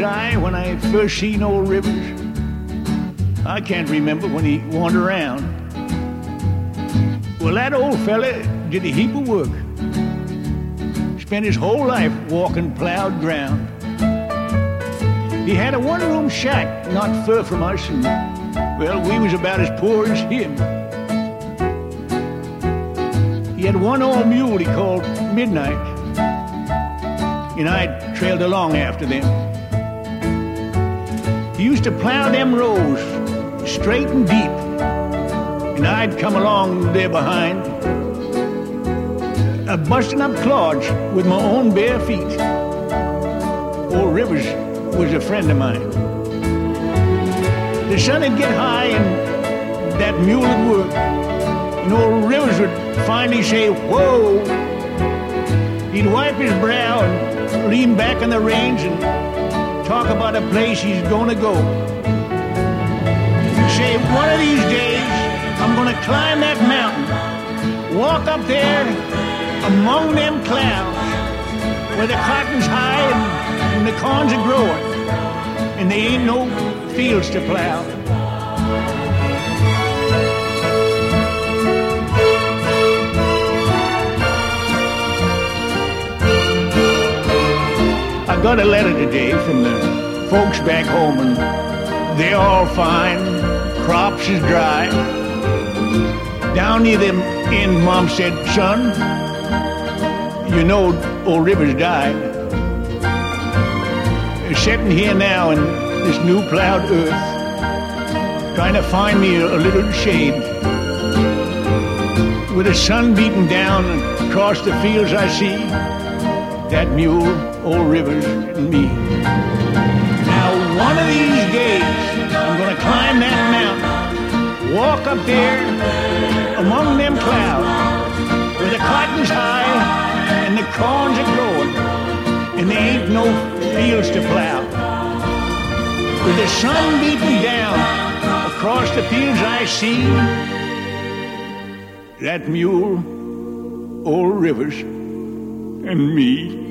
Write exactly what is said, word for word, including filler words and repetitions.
I when I first seen old Rivers? I can't remember when he wandered around. Well, that old fella did a heap of work. Spent his whole life walking plowed ground. He had a one-room shack not far from us, and, well, we was about as poor as him. He had one old mule he called Midnight, and I trailed along after them. He used to plow them rows straight and deep, and I'd come along there behind, uh, busting up clods with my own bare feet. Old Rivers was a friend of mine. The sun would get high and that mule would work, and old Rivers would finally say, "Whoa!" He'd wipe his brow and lean back on the reins and talk about a place he's gonna go. He'd say, "One of these days, I'm gonna climb that mountain, walk up there among them clouds where the cotton's high and, and the corn's are growing, and there ain't no fields to plow." I got a letter today from the folks back home, and they're all fine. Crops is dry. Down near them end, Mom said, "Son, you know old Rivers died." They're sitting here now in this new plowed earth, trying to find me a, a little shade. With the sun beating down across the fields I see, that mule, old Rivers, and me. Now, one of these days, I'm gonna climb that mountain, walk up there among them clouds where the cotton's high and the corns are growing, and there ain't no fields to plow. With the sun beating down across the fields I see, that mule, old Rivers, and me.